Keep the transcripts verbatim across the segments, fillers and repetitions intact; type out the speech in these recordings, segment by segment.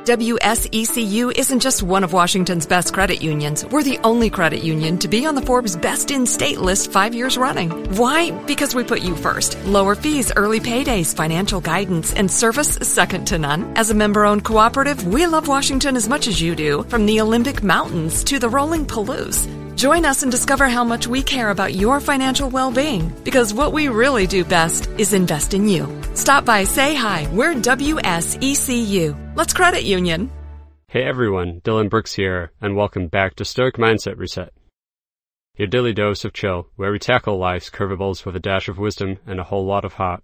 W S E C U isn't just one of Washington's best credit unions. We're the only credit union to be on the Forbes Best in State list five years running. Why? Because we put you first. Lower fees, early paydays, financial guidance, and service second to none. As a member-owned cooperative, we love Washington as much as you do, from the Olympic Mountains to the rolling Palouse. Join us and discover how much we care about your financial well-being, because what we really do best is invest in you. Stop by, say hi. We're W S E C U. Let's credit union. Hey everyone, Dylan Brooks here, and welcome back to Stoic Mindset Reset. Your daily dose of chill, where we tackle life's curveballs with a dash of wisdom and a whole lot of heart.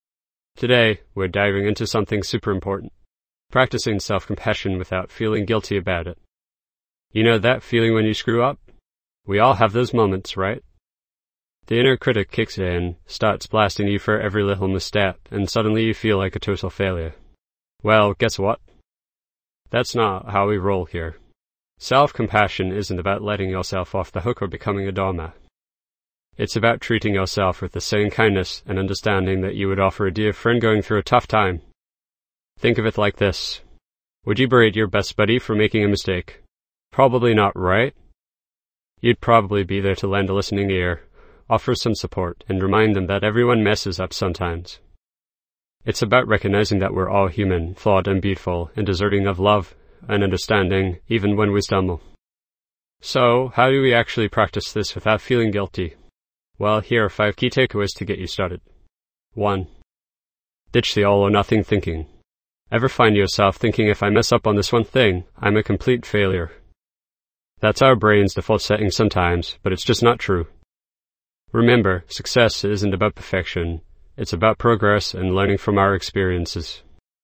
Today, we're diving into something super important. Practicing self-compassion without feeling guilty about it. You know that feeling when you screw up? We all have those moments, right? The inner critic kicks in, starts blasting you for every little misstep, and suddenly you feel like a total failure. Well, guess what? That's not how we roll here. Self-compassion isn't about letting yourself off the hook or becoming a doormat. It's about treating yourself with the same kindness and understanding that you would offer a dear friend going through a tough time. Think of it like this. Would you berate your best buddy for making a mistake? Probably not, right? You'd probably be there to lend a listening ear, offer some support, and remind them that everyone messes up sometimes. It's about recognizing that we're all human, flawed and beautiful, and deserving of love and understanding, even when we stumble. So, how do we actually practice this without feeling guilty? Well, here are five key takeaways to get you started. one. Ditch the all-or-nothing thinking. Ever find yourself thinking, if I mess up on this one thing, I'm a complete failure? That's our brain's default setting sometimes, but it's just not true. Remember, success isn't about perfection. It's about progress and learning from our experiences.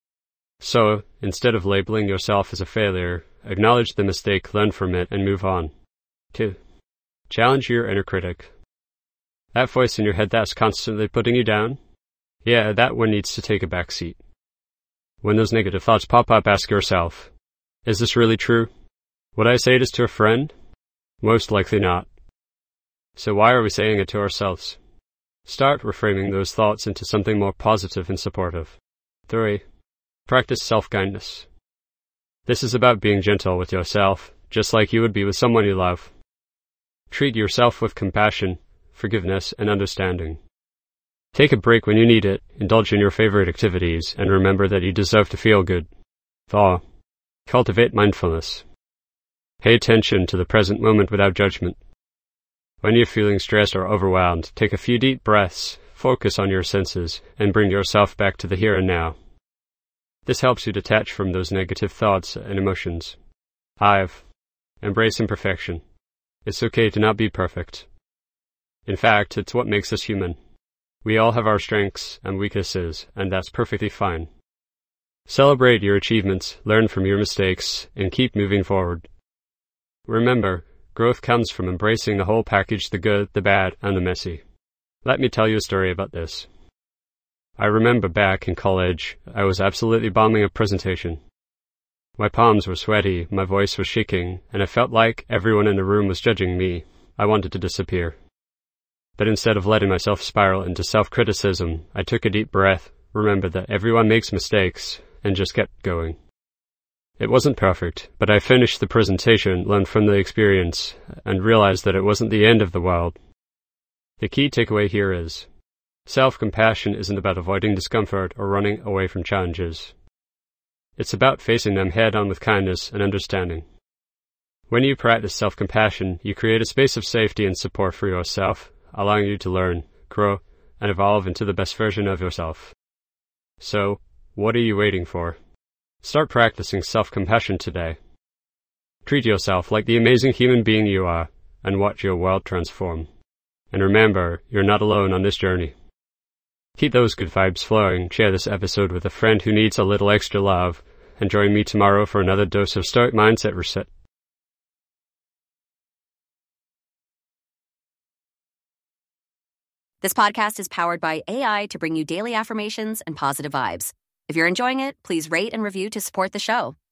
So, instead of labeling yourself as a failure, acknowledge the mistake, learn from it, and move on. two. Challenge your inner critic. That voice in your head that's constantly putting you down? Yeah, that one needs to take a back seat. When those negative thoughts pop up, ask yourself, is this really true? Would I say this to a friend? Most likely not. So why are we saying it to ourselves? Start reframing those thoughts into something more positive and supportive. three. Practice self-kindness. This is about being gentle with yourself, just like you would be with someone you love. Treat yourself with compassion, forgiveness, and understanding. Take a break when you need it, indulge in your favorite activities, and remember that you deserve to feel good. four. Cultivate mindfulness. Pay attention to the present moment without judgment. When you're feeling stressed or overwhelmed, take a few deep breaths, focus on your senses, and bring yourself back to the here and now. This helps you detach from those negative thoughts and emotions. five. Embrace imperfection. It's okay to not be perfect. In fact, it's what makes us human. We all have our strengths and weaknesses, and that's perfectly fine. Celebrate your achievements, learn from your mistakes, and keep moving forward. Remember, growth comes from embracing the whole package, the good, the bad, and the messy. Let me tell you a story about this. I remember back in college, I was absolutely bombing a presentation. My palms were sweaty, my voice was shaking, and I felt like everyone in the room was judging me. I wanted to disappear. But instead of letting myself spiral into self-criticism, I took a deep breath, remembered that everyone makes mistakes, and just kept going. It wasn't perfect, but I finished the presentation, learned from the experience, and realized that it wasn't the end of the world. The key takeaway here is, self-compassion isn't about avoiding discomfort or running away from challenges. It's about facing them head-on with kindness and understanding. When you practice self-compassion, you create a space of safety and support for yourself, allowing you to learn, grow, and evolve into the best version of yourself. So, what are you waiting for? Start practicing self-compassion today. Treat yourself like the amazing human being you are, and watch your world transform. And remember, you're not alone on this journey. Keep those good vibes flowing, share this episode with a friend who needs a little extra love, and join me tomorrow for another dose of Stoic Mindset Reset. This podcast is powered by A I to bring you daily affirmations and positive vibes. If you're enjoying it, please rate and review to support the show.